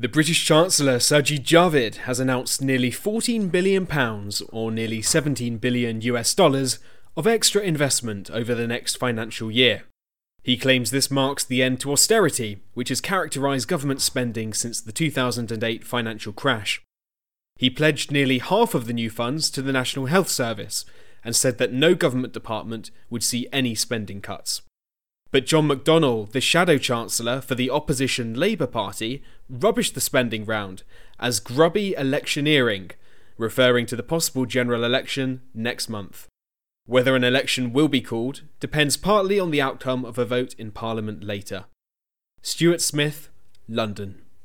The British Chancellor Sajid Javid has announced nearly £14 billion, or nearly $17 billion US, of extra investment over the next financial year. He claims this marks the end to austerity, which has characterised government spending since the 2008 financial crash. He pledged nearly half of the new funds to the National Health Service and said that no government department would see any spending cuts. But John McDonnell, the Shadow Chancellor for the opposition Labour Party, rubbished the spending round as grubby electioneering, referring to the possible general election next month. Whether an election will be called depends partly on the outcome of a vote in Parliament later. Stuart Smith, London.